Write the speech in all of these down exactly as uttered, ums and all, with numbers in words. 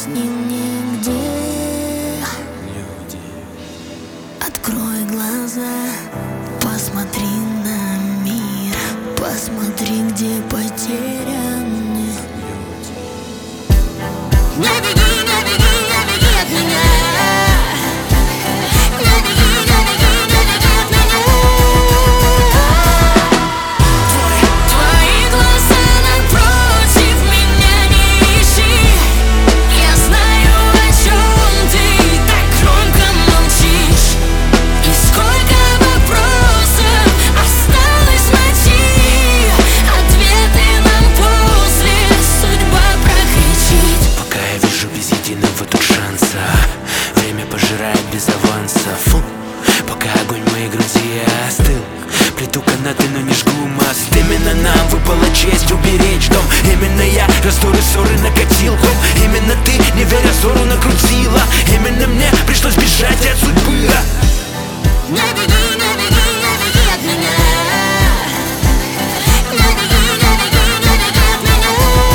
с ним нигде. Открой глаза, посмотри на мир, посмотри, где потеряны. Не беги, не беги, не беги от меня. Не беги, не беги, не беги от меня. Твои глаза напротив меня не ищи. Я знаю, о чем ты так громко молчишь. И сколько вопросов осталось найти. Ответы нам после судьба прокричит. Пока я вижу без единого тут шанса, время пожирает без аванса. Фу. Пока огонь в моей груди остыл, плету канаты, но не жгу мост. Именно нам выпала честь уберечь дом. Именно я раздоры, ссоры накатил. Именно ты, не веря ссору, накрутила. Именно мне пришлось бежать от судьбы. Не беги, не беги, не беги от меня. Не беги, не беги, не беги от меня.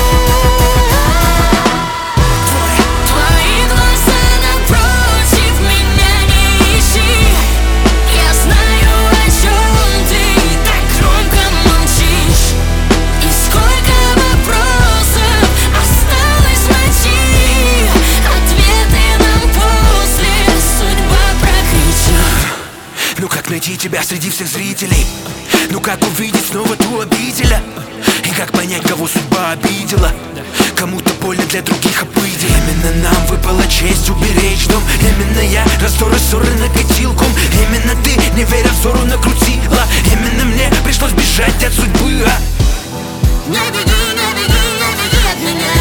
Твои глаза напротив меня не ищи. Я знаю, о чем ты так громко молчишь. И сколько вопросов осталось найти. Ответы нам после судьба прокричит. Ну как найти тебя среди всех зрителей? Ну как увидеть снова ту обителя? И как понять, кого судьба обидела? Кому-то больно, для других обыденно. Именно нам выпала честь уберечь дом. Именно я раздоры, ссоры накатил ком. Именно ты, не веря взору, накрутила. Именно мне пришлось бежать от судьбы. Не беги, не беги, не беги от меня.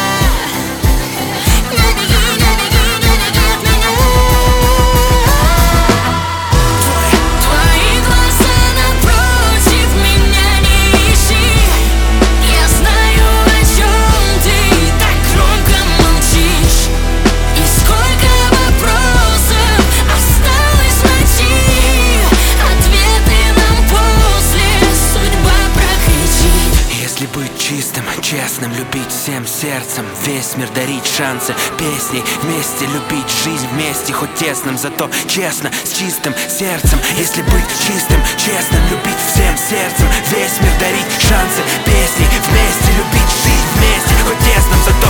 Не беги, не беги, не беги от меня. Твои глаза напротив меня не ищи. Я знаю, о чем ты так громко молчишь. И сколько вопросов осталось найти. Ответы нам после судьба прокричит. Если быть чистым, честным, любить всем сердцем, весь мир дарить шансы песней, вместе любить жизнь вместе, хоть тесным, зато честно, с чистым сердцем. Если быть чистым, честным, любить всем сердцем, весь мир дарить шансы песней, вместе любить жизнь вместе, хоть тесным, зато